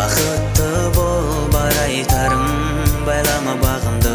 Бақытты бол, бар айтарым, байлама бағымды.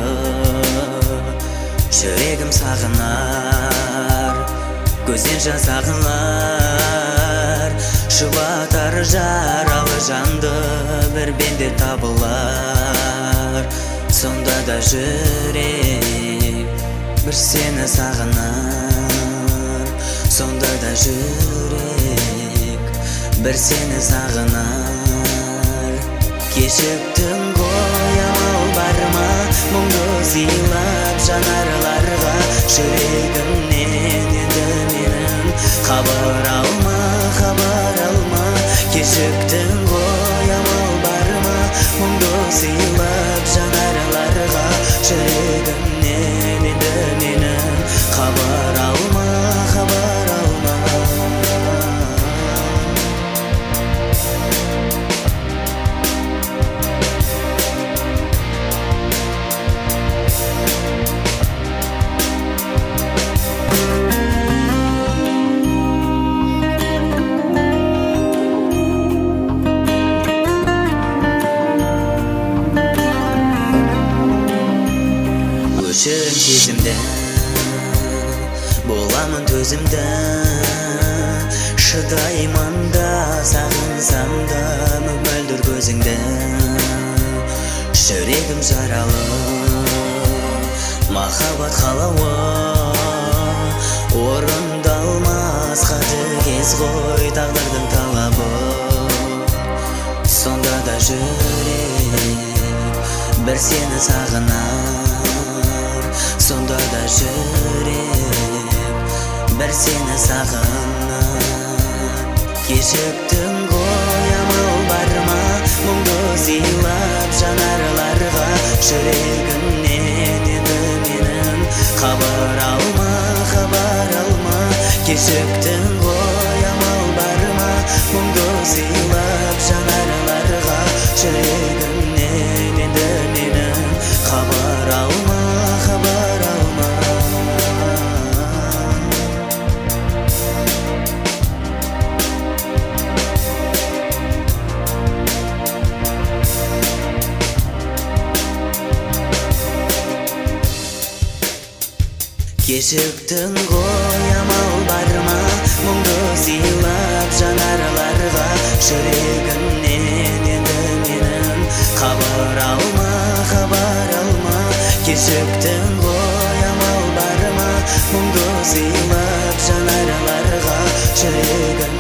Жүрегім сағынар, көзден жас ағынар. Жұбатар жаралы жанды, бір бенде табылар. Сонда да жүрек бір сені сағынар. Сонда да жүрек бір сені сағынар. Кешіктің ғой, амал бар ма, мұңды сыйлап жанарларға. Жүрегімнен енді менің хабар алма, хабар алма. Кешіктің ғой, амал бар ма, мұңды сыйлап жанарларға. Жүрегімнен енді менің хабар алма, хабар алма. Өшірін сезімді, боламын төзімді. Шыдаймын да, сағынсам да, мөлдір көзіңді. Жүрегім жаралы, махаббат қалауы. Орындалмас қатыгез ғой тағдырдың талабы. Сонда да жүрек бір сені сағынар. Сонда да жүрек бір сені сағынар. Кешіктің ғой, амал бар ма, мұңды сыйлап жанарларға. Жүрегімнен енді менің хабар алма, хабар алма. Кешіктің ғой, амал бар ма, мұңды сыйлап жанарларға. Жүрегімнен енді менің хабар алма, хабар алма. Кешіктің ғой, амал бар ма, мұңды сыйлап жанарларға. Жүрегімнен енді менің хабар алма, хабар алма. Кешіктің ғой, амал бар ма, мұңды сыйлап жанарларға. Жүрегім